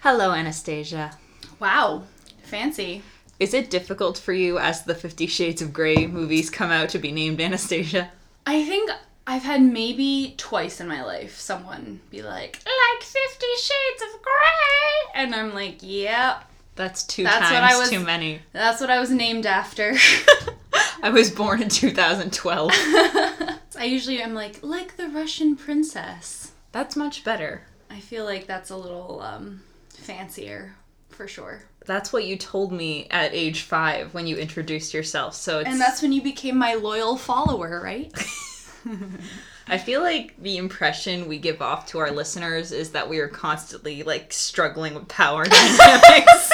Hello, Anastasia. Wow. Fancy. Is it difficult for you as the 50 Shades of Grey movies come out to be named Anastasia? I think I've had maybe twice in my life someone be like 50 Shades of Grey! And I'm like, yep. That's times too many. That's what I was named after. I was born in 2012. I usually am like the Russian princess. That's much better. I feel like that's a little fancier, for sure. That's what you told me at age 5 when you introduced yourself. And that's when you became my loyal follower, right? I feel like the impression we give off to our listeners is that we are constantly, struggling with power dynamics.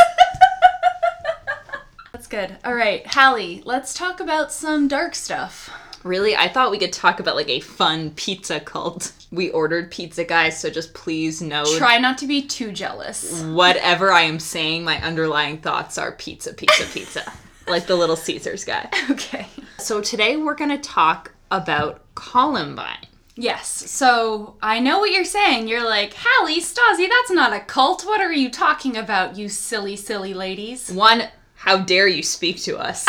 That's good. All right, Hallie, let's talk about some dark stuff. Really? I thought we could talk about, a fun pizza cult. We ordered pizza, guys, so just please know... Try not to be too jealous. Whatever I am saying, my underlying thoughts are pizza, pizza, pizza. Like the Little Caesars guy. Okay. So today we're going to talk about Columbine. Yes. So I know what you're saying. You're like, Hallie, Stasi, that's not a cult. What are you talking about, you silly, silly ladies? 1, how dare you speak to us?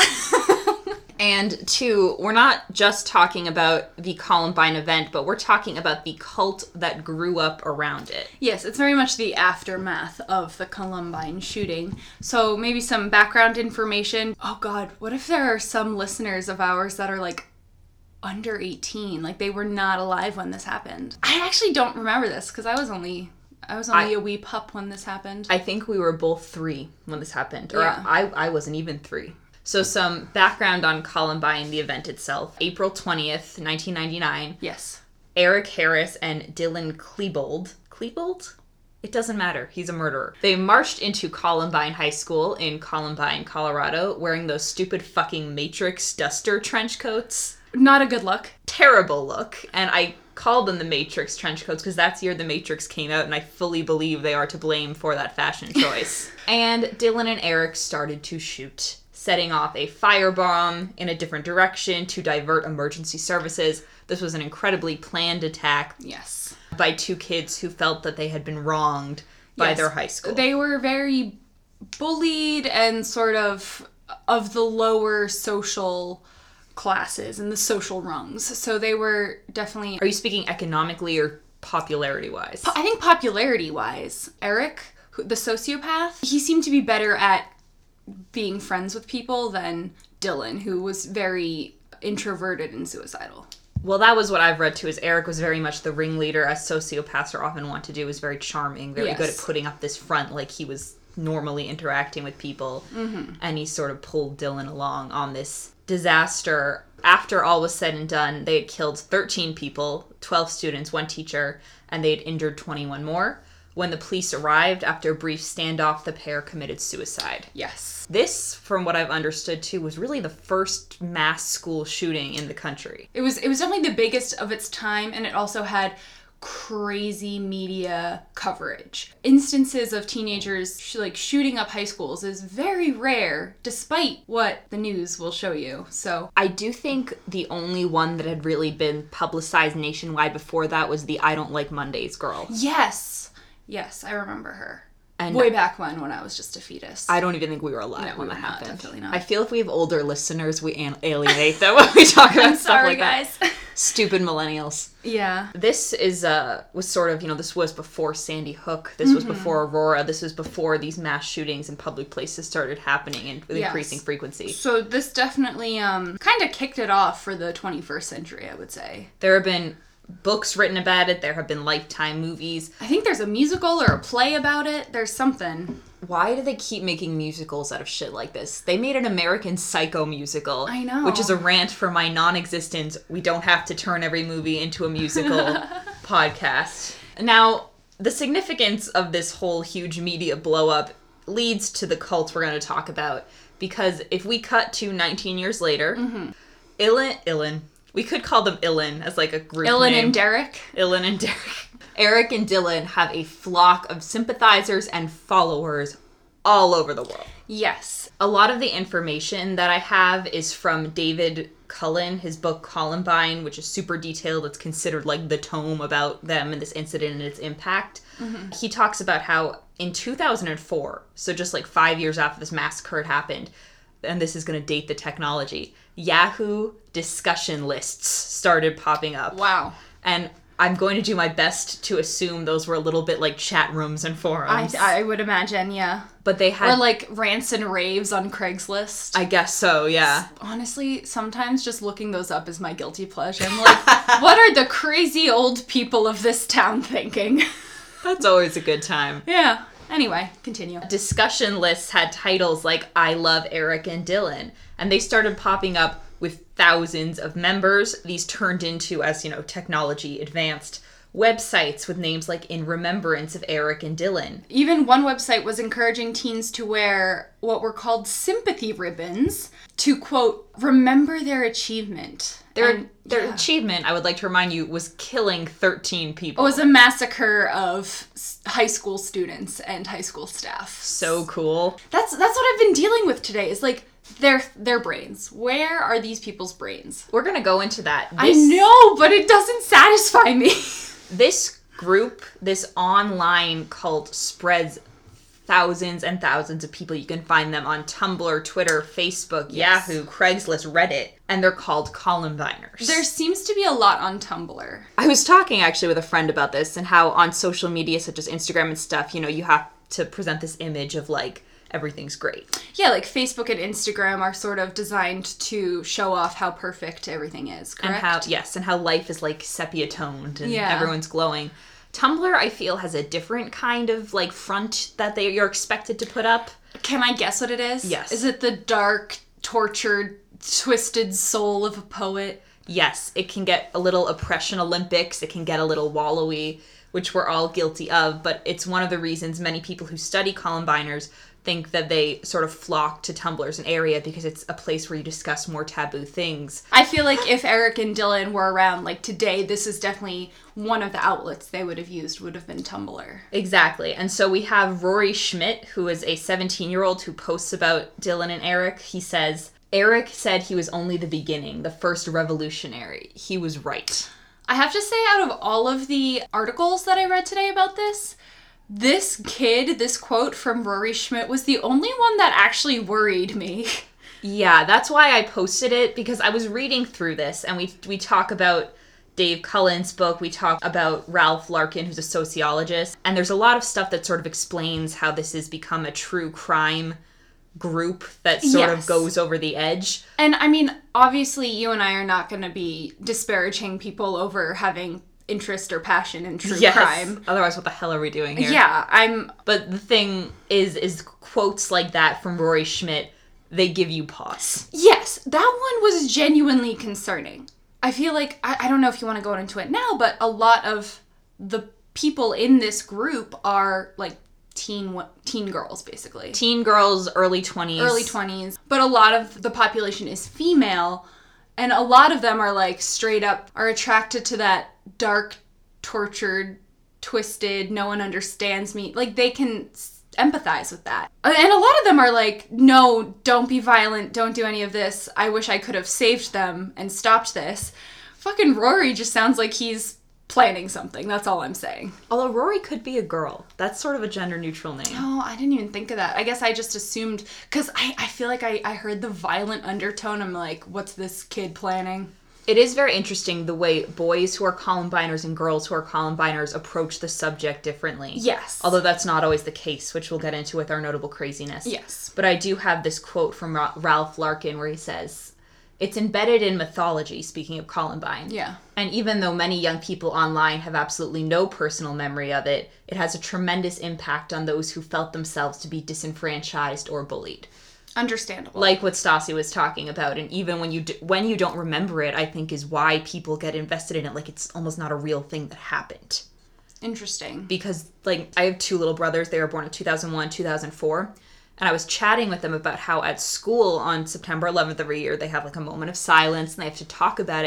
And 2, we're not just talking about the Columbine event, but we're talking about the cult that grew up around it. Yes, it's very much the aftermath of the Columbine shooting. So maybe some background information. Oh God, what if there are some listeners of ours that are under 18? They were not alive when this happened. I actually don't remember this because I was only a wee pup when this happened. I think we were both 3 when this happened. Or yeah. I wasn't even 3. So some background on Columbine, the event itself. April 20th, 1999. Yes. Eric Harris and Dylan Klebold. Klebold? It doesn't matter. He's a murderer. They marched into Columbine High School in Columbine, Colorado, wearing those stupid fucking Matrix duster trench coats. Not a good look. Terrible look. And I called them the Matrix trench coats because that's the year the Matrix came out, and I fully believe they are to blame for that fashion choice. And Dylan and Eric started to shoot, setting off a firebomb in a different direction to divert emergency services. This was an incredibly planned attack. Yes. By 2 kids who felt that they had been wronged by their high school. They were very bullied and sort of the lower social classes and the social rungs. So they were definitely... Are you speaking economically or popularity-wise? I think popularity-wise. Eric, the sociopath, he seemed to be better at being friends with people than Dylan, who was very introverted and suicidal. Well, that was what I've read too, is Eric was very much the ringleader, as sociopaths are often wont to do, was very charming, very good at putting up this front like he was normally interacting with people. Mm-hmm. And he sort of pulled Dylan along on this disaster. After all was said and done, they had killed 13 people, 12 students, 1 teacher, and they had injured 21 more. When the police arrived, after a brief standoff, the pair committed suicide. Yes. This, from what I've understood too, was really the first mass school shooting in the country. It was definitely the biggest of its time, and it also had crazy media coverage. Instances of teenagers shooting up high schools is very rare, despite what the news will show you. So I do think the only one that had really been publicized nationwide before that was the I Don't Like Mondays girl. Yes, I remember her. And way back when I was just a fetus. I don't even think we were alive when that happened. Definitely not. I feel if we have older listeners, we alienate them when we talk about stuff like guys. that. Stupid millennials. Yeah. This was sort of, this was before Sandy Hook. This was before Aurora. This was before these mass shootings in public places started happening with increasing frequency. So this definitely kind of kicked it off for the 21st century, I would say. There have been books written about it. There have been Lifetime movies. I think there's a musical or a play about it. There's something. Why do they keep making musicals out of shit like this? They made an American Psycho musical. I know. Which is a rant for my non-existent, we don't have to turn every movie into a musical podcast. Now, the significance of this whole huge media blow-up leads to the cult we're going to talk about. Because if we cut to 19 years later, Ilan, we could call them Ilan as a group Ilan name. and Derek. Ilan and Derek. Eric and Dylan have a flock of sympathizers and followers all over the world. Yes. A lot of the information that I have is from David Cullen, his book Columbine, which is super detailed. It's considered like the tome about them and this incident and its impact. Mm-hmm. He talks about how in 2004, so just like 5 years after this massacre had happened, and this is going to date the technology, Yahoo discussion lists started popping up. Wow. And I'm going to do my best to assume those were a little bit like chat rooms and forums. I would imagine, yeah. But they had... Or like rants and raves on Craigslist. I guess so, yeah. Honestly, sometimes just looking those up is my guilty pleasure. I'm like, what are the crazy old people of this town thinking? That's always a good time. Yeah. Anyway, continue. Discussion lists had titles like I Love Eric and Dylan. And they started popping up with thousands of members. These turned into, as you know, technology advanced, websites with names like In Remembrance of Eric and Dylan. Even one website was encouraging teens to wear what were called sympathy ribbons to, quote, remember their achievement. Their achievement, I would like to remind you, was killing 13 people. It was a massacre of high school students and high school staff. So cool. That's what I've been dealing with today, is like, their brains. Where are these people's brains? We're gonna go into that. I know, but it doesn't satisfy me. This group, this online cult, spreads thousands and thousands of people. You can find them on Tumblr, Twitter, Facebook, yes. Yahoo, Craigslist, Reddit, and they're called Columbiners. There seems to be a lot on Tumblr. I was talking actually with a friend about this and how on social media such as Instagram and stuff, you know, you have to present this image of like everything's great. Yeah, like Facebook and Instagram are sort of designed to show off how perfect everything is, correct? And how life is like sepia toned and everyone's glowing. Tumblr, I feel, has a different kind of like front that you're expected to put up. Can I guess what it is? Yes. Is it the dark, tortured, twisted soul of a poet? Yes, it can get a little oppression Olympics, it can get a little wallowy, which we're all guilty of, but it's one of the reasons many people who study Columbiners think that they sort of flock to Tumblr as an area because it's a place where you discuss more taboo things. I feel like if Eric and Dylan were around like today, this is definitely one of the outlets they would have used, would have been Tumblr. Exactly. And so we have Rory Schmidt, who is a 17-year-old who posts about Dylan and Eric. He says, Eric said he was only the beginning, the first revolutionary. He was right. I have to say, out of all of the articles that I read today about this kid, this quote from Rory Schmidt, was the only one that actually worried me. Yeah, that's why I posted it, because I was reading through this, and we talk about Dave Cullen's book, we talk about Ralph Larkin, who's a sociologist, and there's a lot of stuff that sort of explains how this has become a true crime group that sort of goes over the edge. And I mean, obviously you and I are not going to be disparaging people over having interest or passion in true crime. Otherwise, what the hell are we doing here? Yeah, But the thing is quotes like that from Rory Schmidt, they give you pause. Yes, that one was genuinely concerning. I feel like, I don't know if you want to go into it now, but a lot of the people in this group are like teen girls, basically. Teen girls, early 20s. Early 20s. But a lot of the population is female, and a lot of them are like straight up are attracted to that dark, tortured, twisted, no one understands me. Like, they can empathize with that. And a lot of them are like, no, don't be violent, don't do any of this. I wish I could have saved them and stopped this. Fucking Rory just sounds like he's planning something. That's all I'm saying. Although Rory could be a girl. That's sort of a gender-neutral name. Oh, I didn't even think of that. I guess I just assumed, because I feel like I heard the violent undertone. I'm like, what's this kid planning? It is very interesting the way boys who are Columbiners and girls who are Columbiners approach the subject differently. Yes. Although that's not always the case, which we'll get into with our notable craziness. Yes. But I do have this quote from Ralph Larkin where he says, "It's embedded in mythology," speaking of Columbine. Yeah. And even though many young people online have absolutely no personal memory of it, it has a tremendous impact on those who felt themselves to be disenfranchised or bullied. Understandable. Like what Stassi was talking about, and even when you don't remember it, I think is why people get invested in it, like it's almost not a real thing that happened. Interesting. Because, like, I have two little brothers. They were born in 2001, 2004. And I was chatting with them about how at school on September 11th every year, they have like a moment of silence and they have to talk about it.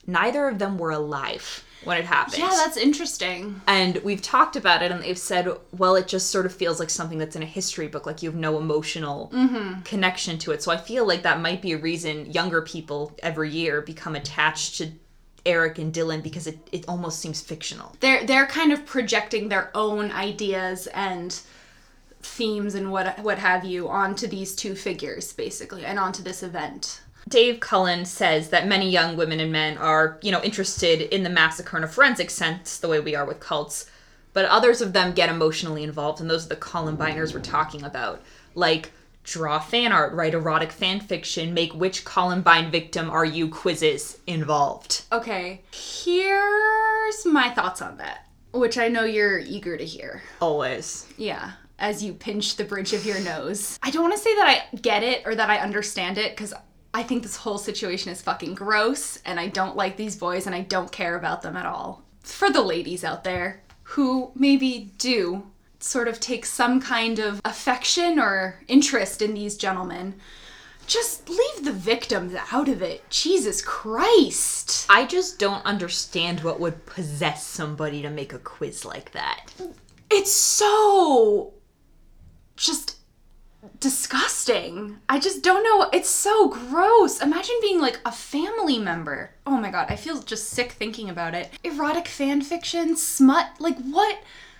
neither of them were alive when it happened. Yeah, that's interesting. And we've talked about it, and they've said, well, it just sort of feels like something that's in a history book, like you have no emotional connection to it. So I feel like that might be a reason younger people every year become attached to Eric and Dylan, because it almost seems fictional. They're kind of projecting their own ideas and themes and what have you onto these two figures, basically, and onto this event. Dave Cullen says that many young women and men are, interested in the massacre in a forensic sense, the way we are with cults, but others of them get emotionally involved, and those are the Columbiners we're talking about. Like, draw fan art, write erotic fan fiction, make which Columbine victim are you quizzes involved. Okay, here's my thoughts on that, which I know you're eager to hear. Always. Yeah, as you pinch the bridge of your nose. I don't want to say that I get it or that I understand it, because I think this whole situation is fucking gross, and I don't like these boys, and I don't care about them at all. For the ladies out there who maybe do sort of take some kind of affection or interest in these gentlemen, just leave the victims out of it. Jesus Christ. I just don't understand what would possess somebody to make a quiz like that. It's so just disgusting. I just don't know. It's so gross. Imagine being like a family member. Oh my god, I feel just sick thinking about it. Erotic fan fiction, smut, like what?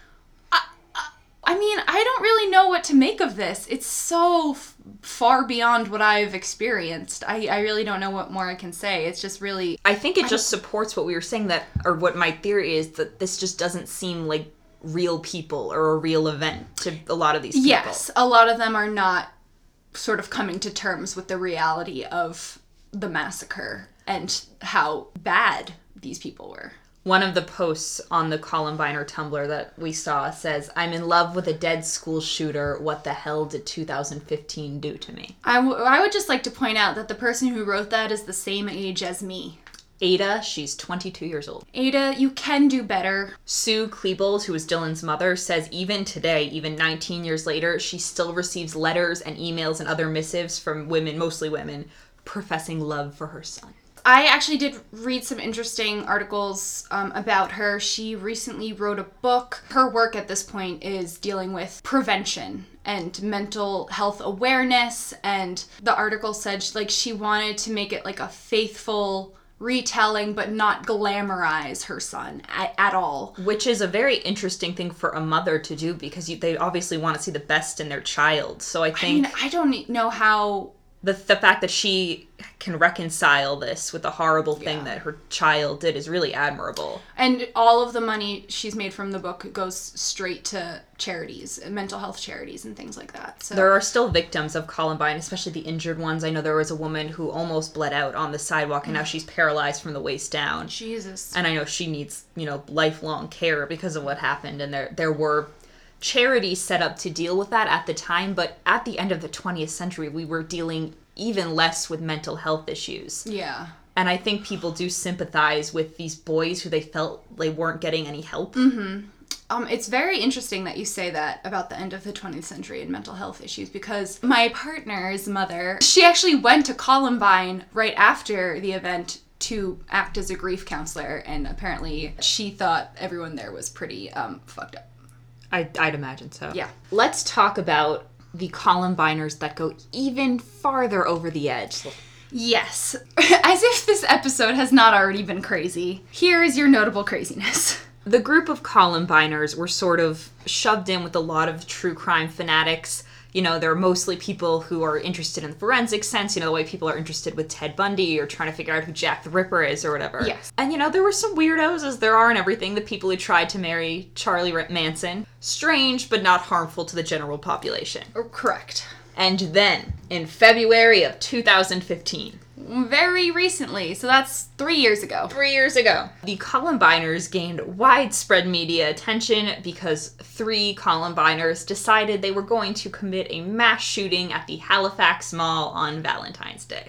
I mean, I don't really know what to make of this. It's so far beyond what I've experienced. I really don't know what more I can say. It's just really... I think it just supports what we were saying, that, or what my theory is, that this just doesn't seem like real people or a real event to a lot of these people. Yes, a lot of them are not sort of coming to terms with the reality of the massacre and how bad these people were. One of the posts on the Columbiner Tumblr that we saw says, I'm in love with a dead school shooter. What the hell did 2015 do to me? I would just like to point out that the person who wrote that is the same age as me. Ada, she's 22 years old. Ada, you can do better. Sue Klebold, who is Dylan's mother, says even today, even 19 years later, she still receives letters and emails and other missives from women, mostly women, professing love for her son. I actually did read some interesting articles about her. She recently wrote a book. Her work at this point is dealing with prevention and mental health awareness. And the article said she wanted to make it like a faithful retelling, but not glamorize her son at all. Which is a very interesting thing for a mother to do, because they obviously want to see the best in their child. So I think... I don't know how... The fact that she can reconcile this with the horrible thing that her child did is really admirable. And all of the money she's made from the book goes straight to charities, mental health charities and things like that. So there are still victims of Columbine, especially the injured ones. I know there was a woman who almost bled out on the sidewalk, and now she's paralyzed from the waist down. Jesus. And I know she needs, lifelong care because of what happened. And there were charities set up to deal with that at the time, but at the end of the 20th century, we were dealing even less with mental health issues. Yeah. And I think people do sympathize with these boys who they felt they weren't getting any help. Mm-hmm. It's very interesting that you say that about the end of the 20th century and mental health issues, because my partner's mother, she actually went to Columbine right after the event to act as a grief counselor, and apparently she thought everyone there was pretty fucked up. I'd imagine so. Yeah. Let's talk about the Columbiners that go even farther over the edge. Yes. As if this episode has not already been crazy. Here is your notable craziness. The group of Columbiners were sort of shoved in with a lot of true crime fanatics. They're mostly people who are interested in the forensic sense, the way people are interested with Ted Bundy or trying to figure out who Jack the Ripper is or whatever. Yes. And, there were some weirdos, as there are in everything, the people who tried to marry Charlie Manson. Strange, but not harmful to the general population. Correct. And then, in February of 2015... Very recently, so that's 3 years ago. 3 years ago. The Columbiners gained widespread media attention because 3 Columbiners decided they were going to commit a mass shooting at the Halifax Mall on Valentine's Day.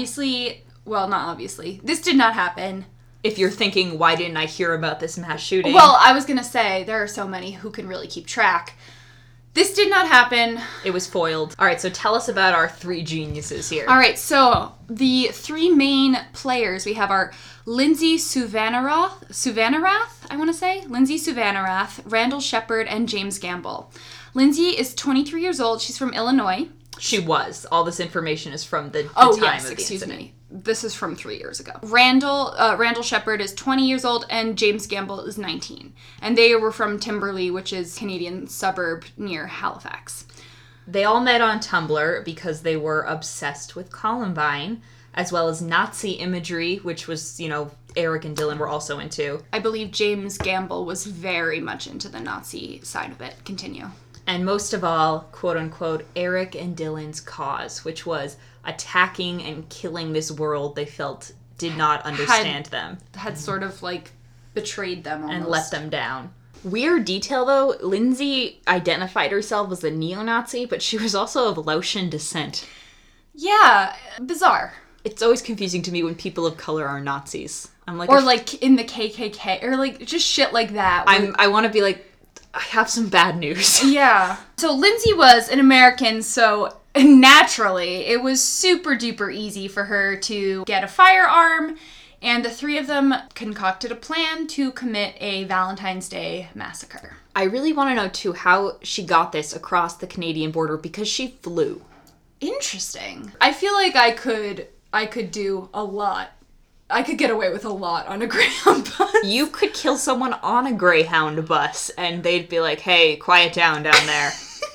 Not obviously. This did not happen. If you're thinking, why didn't I hear about this mass shooting? Well, I was going to say, there are so many who can really keep track. This did not happen. It was foiled. All right, so tell us about our 3 geniuses here. All right, so the 3 main players, we have our Lindsay Suvannarath, I want to say. Lindsay Suvannarath, Randall Shepard, and James Gamble. Lindsay is 23 years old. She's from Illinois. She was. All this information is from the time of the incident. This is from 3 years ago. Randall Shepard is 20 years old, and James Gamble is 19. And they were from Timberley, which is a Canadian suburb near Halifax. They all met on Tumblr because they were obsessed with Columbine, as well as Nazi imagery, which was, Eric and Dylan were also into. I believe James Gamble was very much into the Nazi side of it. Continue. And most of all, quote unquote, Eric and Dylan's cause, which was attacking and killing this world they felt did not understand them. Had sort of betrayed them almost. And let them down. Weird detail though, Lindsay identified herself as a neo-Nazi, but she was also of Laotian descent. Yeah, bizarre. It's always confusing to me when people of color are Nazis. I'm like, or in the KKK, or just shit like that. I want to be like, I have some bad news. Yeah. So Lindsay was an American, so naturally it was super duper easy for her to get a firearm, and the three of them concocted a plan to commit a Valentine's Day massacre. I really want to know too how she got this across the Canadian border, because she flew. Interesting. I feel like I could do a lot. I could get away with a lot on a Greyhound bus. You could kill someone on a Greyhound bus, and they'd be like, hey, quiet down there.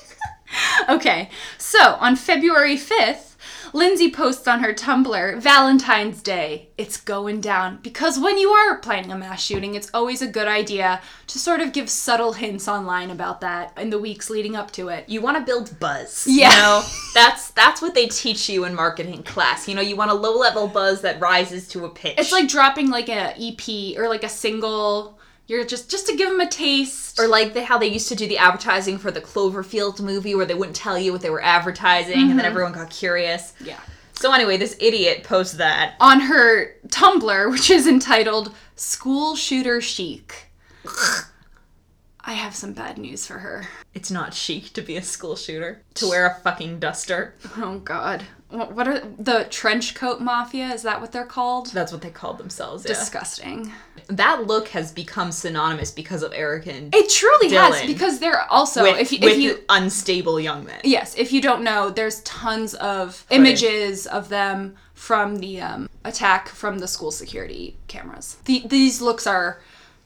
Okay, so on February 5th, Lindsay posts on her Tumblr, Valentine's Day, it's going down. Because when you are planning a mass shooting, it's always a good idea to sort of give subtle hints online about that in the weeks leading up to it. You want to build buzz. Yeah. That's what they teach you in marketing class. You want a low-level buzz that rises to a pitch. It's like dropping an EP or a single... You're just to give them a taste. Or how they used to do the advertising for the Cloverfield movie where they wouldn't tell you what they were advertising, and then everyone got curious. Yeah. So anyway, this idiot posts that. On her Tumblr, which is entitled School Shooter Chic. I have some bad news for her. It's not chic to be a school shooter. To wear a fucking duster. Oh, God. What are the trench coat mafia? Is that what they're called? That's what they call themselves, yeah. Disgusting. That look has become synonymous because of Eric and It truly Dylan, has, because they're also... With unstable young men. Yes, if you don't know, there's tons of images of them from the attack from the school security cameras. These looks are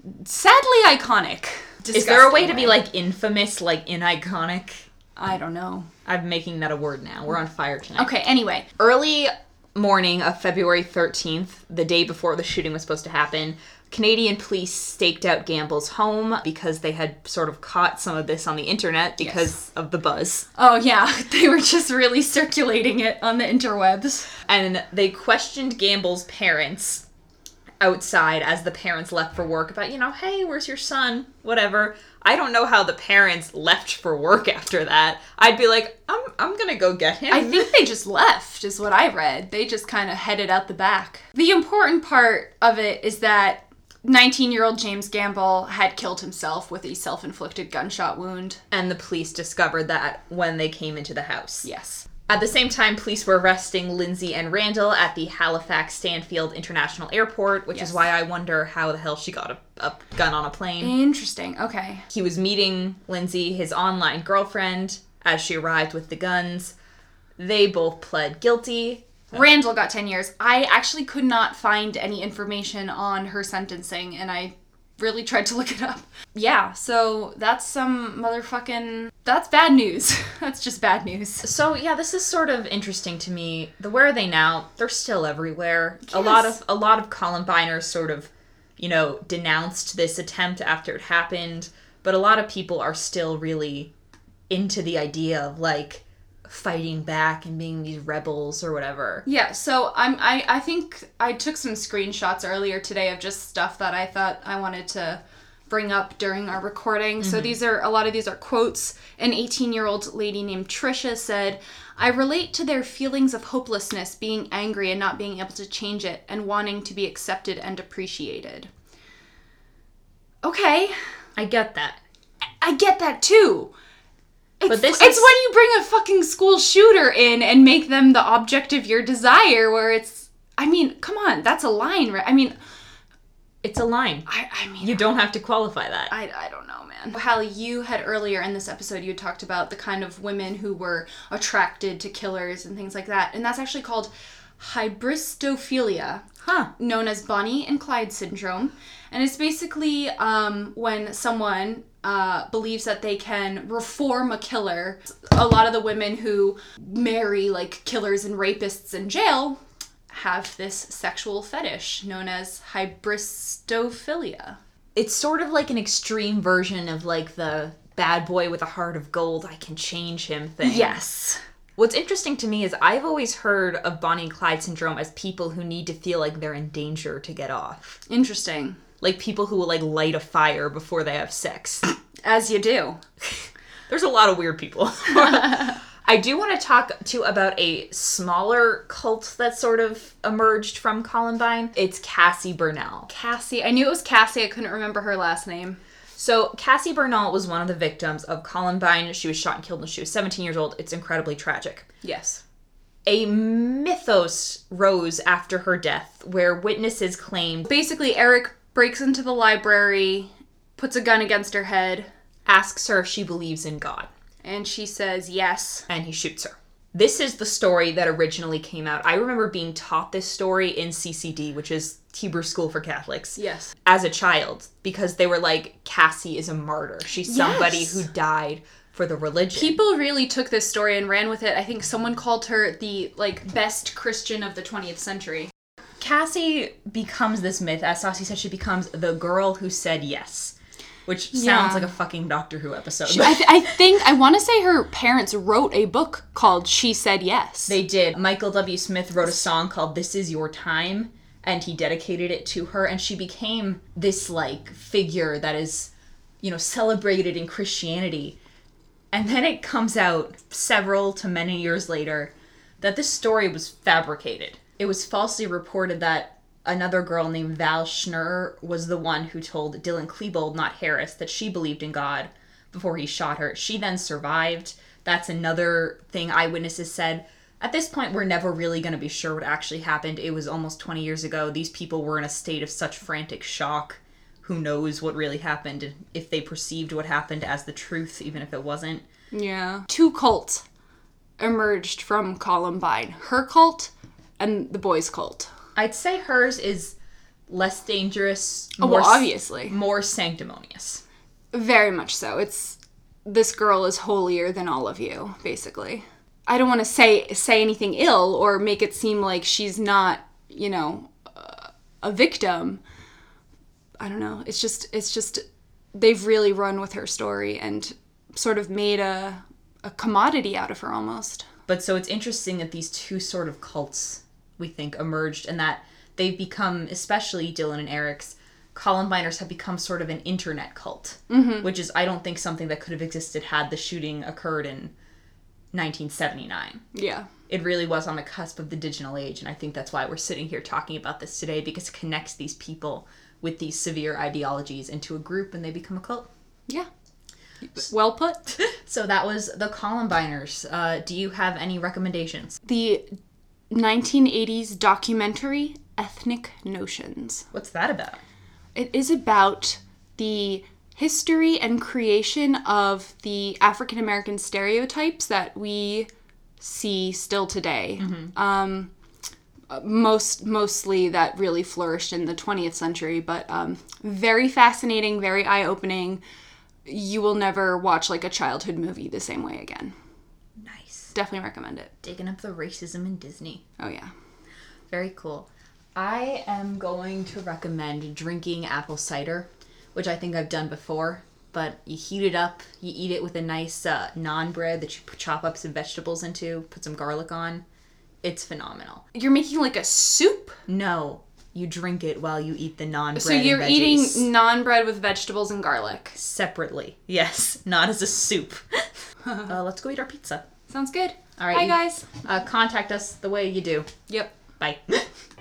sadly iconic. Is there a way to be infamous, iconic? I don't know. I'm making that a word now. We're on fire tonight. Okay, anyway. Early morning of February 13th, the day before the shooting was supposed to happen, Canadian police staked out Gamble's home because they had sort of caught some of this on the internet because of the buzz. Oh, yeah. They were just really circulating it on the interwebs. And they questioned Gamble's parents outside as the parents left for work about, hey, where's your son? Whatever. I don't know how the parents left for work after that. I'd be like, I'm gonna go get him. I think they just left, is what I read. They just kind of headed out the back. The important part of it is that 19-year-old James Gamble had killed himself with a self-inflicted gunshot wound. And the police discovered that when they came into the house. Yes. At the same time, police were arresting Lindsay and Randall at the Halifax Stanfield International Airport, which is why I wonder how the hell she got a gun on a plane. Interesting. Okay. He was meeting Lindsay, his online girlfriend, as she arrived with the guns. They both pled guilty. Randall got 10 years. I actually could not find any information on her sentencing, and I really tried to look it up. Yeah, so that's some motherfucking... That's bad news. That's just bad news. So, yeah, this is sort of interesting to me. The Where Are They Now? They're still everywhere. Yes. A lot of Columbiners sort of, denounced this attempt after it happened, but a lot of people are still really into the idea of, fighting back and being these rebels or whatever. Yeah, so I think I took some screenshots earlier today of just stuff that I thought I wanted to bring up during our recording. Mm-hmm. So a lot of these are quotes. An 18-year-old lady named Trisha said, "I relate to their feelings of hopelessness, being angry and not being able to change it, and wanting to be accepted and appreciated." Okay. I get that. I get that too. But it's when you bring a fucking school shooter in and make them the object of your desire, where it's... I mean, come on, that's a line, right? I mean, It's a line. I mean... You don't have to qualify that. I don't know, man. Hallie, you had earlier in this episode, you had talked about the kind of women who were attracted to killers and things like that. And that's actually called hybristophilia, known as Bonnie and Clyde syndrome. And it's basically when someone believes that they can reform a killer. A lot of the women who marry, like, killers and rapists in jail have this sexual fetish known as hybristophilia. It's sort of like an extreme version of, like, the bad boy with a heart of gold, I can change him thing. Yes. What's interesting to me is I've always heard of Bonnie and Clyde syndrome as people who need to feel like they're in danger to get off. Interesting. Like people who will, like, light a fire before they have sex. As you do. There's a lot of weird people. I do want to talk, too, about a smaller cult that sort of emerged from Columbine. It's Cassie Bernall. Cassie. I knew it was Cassie. I couldn't remember her last name. So, Cassie Bernall was one of the victims of Columbine. She was shot and killed when she was 17 years old. It's incredibly tragic. Yes. A mythos rose after her death where witnesses claimed... Basically, Eric breaks into the library, puts a gun against her head, asks her if she believes in God. And she says yes. And he shoots her. This is the story that originally came out. I remember being taught this story in CCD, which is Hebrew School for Catholics. Yes. As a child, because they were like, Cassie is a martyr. She's somebody who died for the religion. People really took this story and ran with it. I think someone called her the, like, best Christian of the 20th century. Cassie becomes this myth. As Saucy said, she becomes the girl who said yes. Which sounds like a fucking Doctor Who episode. I want to say her parents wrote a book called She Said Yes. They did. Michael W. Smith wrote a song called This Is Your Time, and he dedicated it to her, and she became this, like, figure that is, you know, celebrated in Christianity. And then it comes out several to many years later that this story was fabricated. It was falsely reported that another girl named Val Schnurr was the one who told Dylan Klebold, not Harris, that she believed in God before he shot her. She then survived. That's another thing eyewitnesses said. At this point, we're never really going to be sure what actually happened. It was almost 20 years ago. These people were in a state of such frantic shock. Who knows what really happened, and if they perceived what happened as the truth, even if it wasn't. Yeah. Two cults emerged from Columbine. Her cult and the boys' cult. I'd say hers is less dangerous. Obviously. More sanctimonious. Very much so. It's, this girl is holier than all of you, basically. I don't want to say anything ill or make it seem like she's not, you know, a victim. I don't know. It's just, they've really run with her story and sort of made a commodity out of her almost. But so it's interesting that these two sort of cults, we think, emerged, and that they've become, especially Dylan and Eric's, Columbiners have become sort of an internet cult, which is, I don't think, something that could have existed had the shooting occurred in 1979. Yeah. It really was on the cusp of the digital age, and I think that's why we're sitting here talking about this today, because it connects these people with these severe ideologies into a group, and they become a cult. Yeah. Well put. So that was the Columbiners. Do you have any recommendations? The 1980s documentary Ethnic Notions. What's that about? It is about the history and creation of the African American stereotypes that we see still today. Mostly that really flourished in the 20th century, but very fascinating, very eye-opening. You will never watch, like, a childhood movie the same way again. Nice. Definitely recommend it. Digging up the racism in Disney. Oh, yeah. Very cool. I am going to recommend drinking apple cider, which I think I've done before, but you heat it up, you eat it with a nice naan bread that you chop up some vegetables into, put some garlic on. It's phenomenal. You're making, like, a soup? No. You drink it while you eat the naan bread. So you're eating naan bread with vegetables and garlic? Separately. Yes. Not as a soup. Let's go eat our pizza. Sounds good. All right. Bye, guys. Contact us the way you do. Yep. Bye.